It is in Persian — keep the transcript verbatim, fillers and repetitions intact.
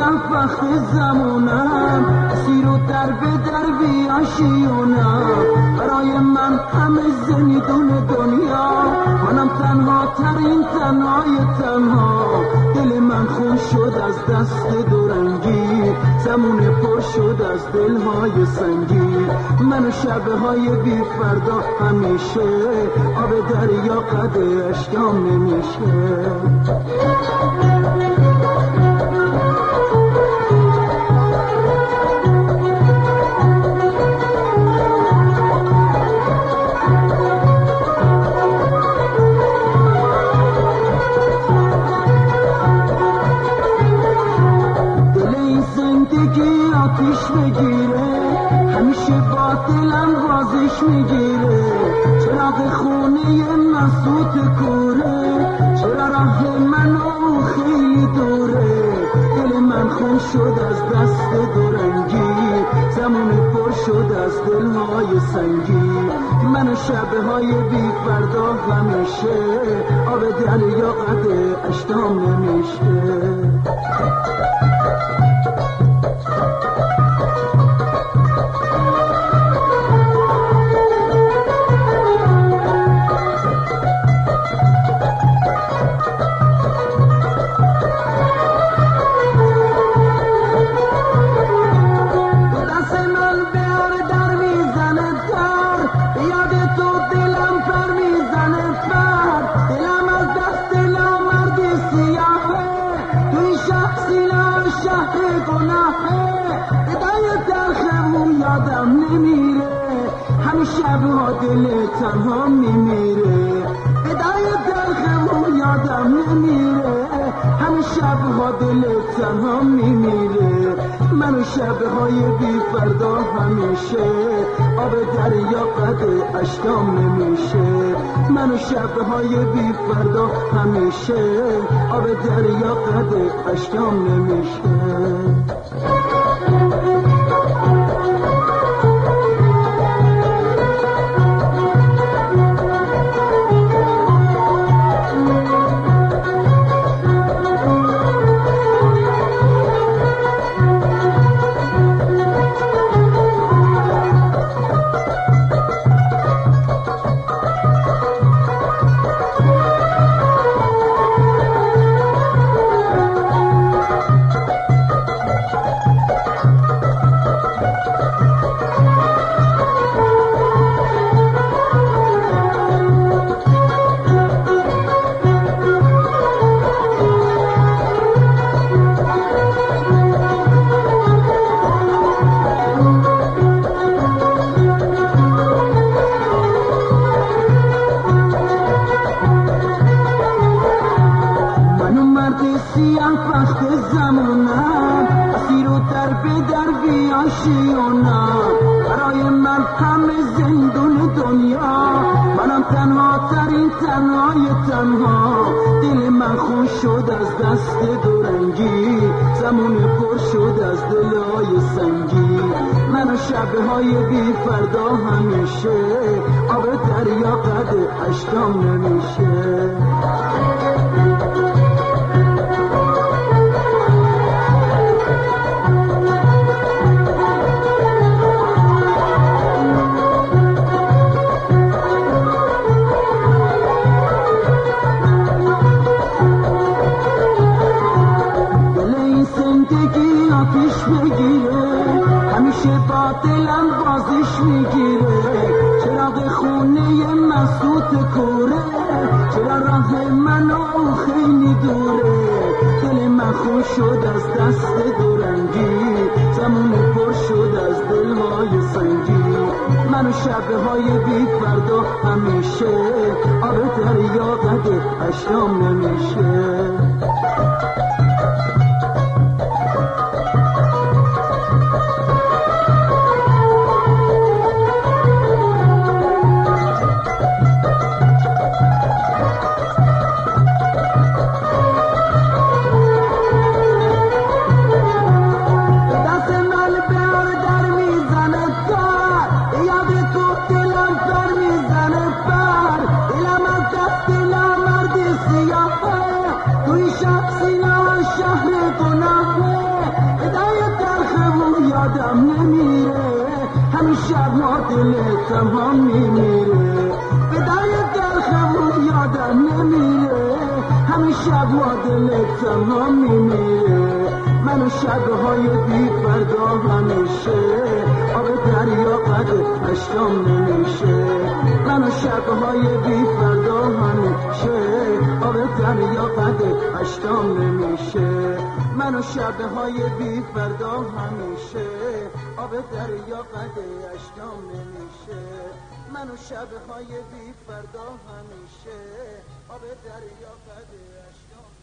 سیاه وقت زمونم، اسیر و در به در بیاشیونم. برای من همه زندون دنیا، منم تنها ترین تنهای تنها. دل من خون شد از دست دورنگی، زمون پر شد از دلهای سنگی. من و شبهای بی فردا همیشه، آب دریا قد اشکام نمیشه. آتیش بگیره، همیشه با دلم بازش میگیره. چراغ خونه مسعود کوره، چرا راه منو خیلی دوره. دل من خون شد از دست دورنگی، زمون پر شد از دلهای سنگی. من و شبهای بی فردا همیشه، آب دریا قد اشکام نمیشه. شبها دل تنها میمیره، بدای دلخمون یادم نمیره. همه شبها دل تنها میمیره. من و شبهای بی فردا همیشه، آب دریا قد اشکام نمیشه. من و شبهای بی فردا همیشه، آب دریا قد اشکام نمیشه. سیاه وقت زمونم، اسیر و در به در بیاشیونم. برای من همه زندون دنیا، منم تنها ترین تنهای تنها. دل من خون شد از دست دورنگی، زمون پر شد از دلهای سنگی. من و شبهای بی فردا همیشه، آب دریا قد اشکام نمیشه. آتیش بگیره، همیشه با دلم بازش میگیره. چراغ خونه مسعود کوره، چرا راه منو خیلی دوره. دل من خون شد از دست دورنگی، زمون پر شد از دلهای سنگی. من و شبهای بی فردا همیشه، آب دریا قد اشکام نمیشه. توی شب سیاه همون شبها دلتم هم میمیره به درد دلخمون یادم نمیره همین شبها دلتم هم میمیره من و شبهای بی فردا همیشه آب دریا قد اشکام نمیشه من و شبهای بی فردا همیشه آب دریا قد اشکام نمیشه من و شبهای بی فردا همیشه آب دریا قد اشکام نمیشه من و شبهای بی فردا همیشه آب دریا قد اشکام